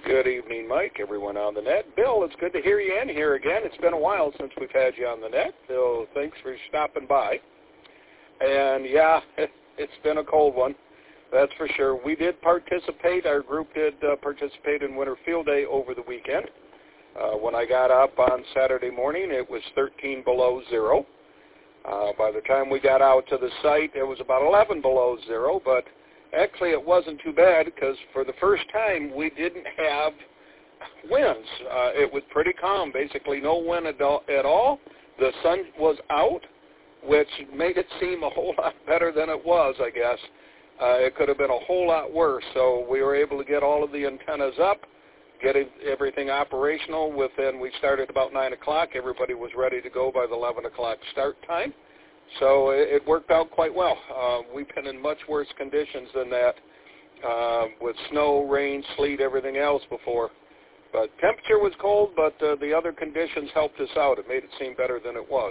Good evening, Mike, everyone on the net. Bill, it's good to hear you in here again. It's been a while since we've had you on the net, so thanks for stopping by. And yeah, it's been a cold one, that's for sure. We did participate, our group did participate in Winter Field Day over the weekend. When I got up on Saturday morning, it was 13 below zero. By the time we got out to the site, it was about 11 below zero, but actually it wasn't too bad because for the first time we didn't have winds. It was pretty calm, basically no wind at all. The sun was out, which made it seem a whole lot better than it was, I guess. It could have been a whole lot worse, so we were able to get all of the antennas up, get everything operational we started about 9 o'clock. Everybody was ready to go by the 11 o'clock start time. So it worked out quite well. We've been in much worse conditions than that with snow, rain, sleet, everything else before. But temperature was cold, but the other conditions helped us out. It made it seem better than it was.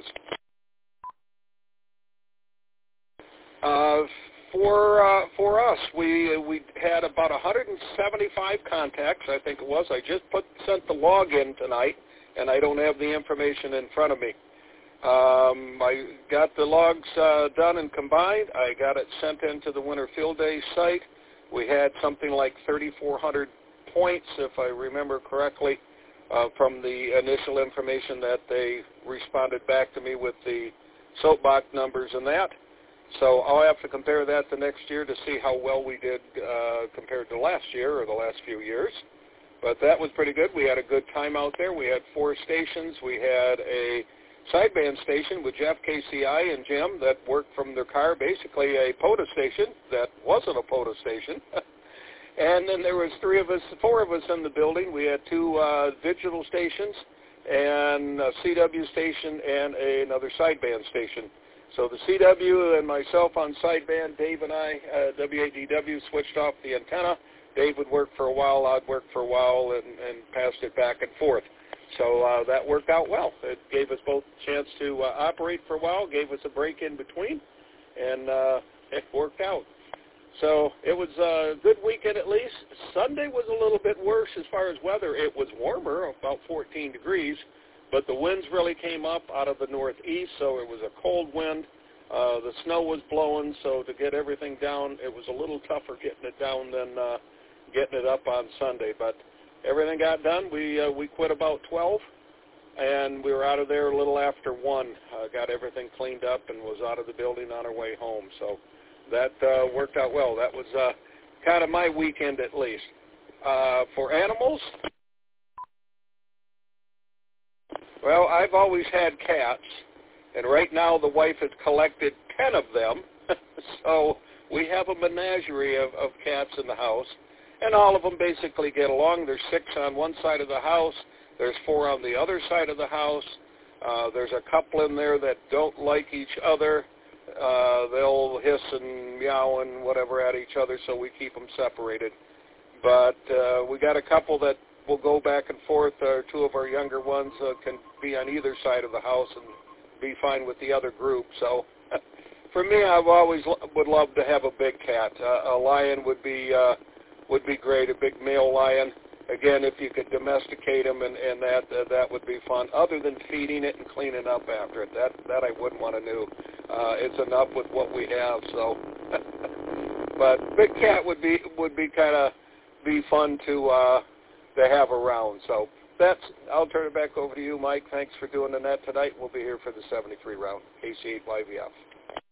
For us, we had about 175 contacts, I think it was. I just sent the log in tonight, and I don't have the information in front of me. I got the logs done and combined. I got it sent into the Winter Field Day site. We had something like 3,400 points, if I remember correctly, from the initial information that they responded back to me with the soapbox numbers and that. So I'll have to compare that to next year to see how well we did compared to last year or the last few years. But that was pretty good. We had a good time out there. We had 4 stations. We had a sideband station with Jeff, KCI, and Jim that worked from their car, basically a POTA station that wasn't a POTA station. And then there was 4 of us in the building. We had 2 digital stations and a CW station and another sideband station. So the CW and myself on sideband, Dave and I, WADW, switched off the antenna. Dave would work for a while, I'd work for a while, and passed it back and forth. So that worked out well. It gave us both a chance to operate for a while, gave us a break in between, and it worked out. So it was a good weekend at least. Sunday was a little bit worse as far as weather. It was warmer, about 14 degrees, but the winds really came up out of the northeast, so it was a cold wind. The snow was blowing, so to get everything down, it was a little tougher getting it down than getting it up on Sunday. But everything got done. We quit about 12, and we were out of there a little after 1. Got everything cleaned up and was out of the building on our way home. So that worked out well. That was kind of my weekend at least. For animals, well, I've always had cats, and right now the wife has collected 10 of them. So we have a menagerie of cats in the house. And all of them basically get along. There's 6 on one side of the house. There's 4 on the other side of the house. There's a couple in there that don't like each other. They'll hiss and meow and whatever at each other, so we keep them separated. But we got a couple that will go back and forth. 2 of our younger ones can be on either side of the house and be fine with the other group. So for me, I've always would love to have a big cat. A lion would be great, a big male lion. Again, if you could domesticate them and that would be fun. Other than feeding it and cleaning up after it, that I wouldn't want to do. It's enough with what we have. So, but big cat would be kind of be fun to have around. So I'll turn it back over to you, Mike. Thanks for doing the net tonight. We'll be here for the 73 round, KC8YVF.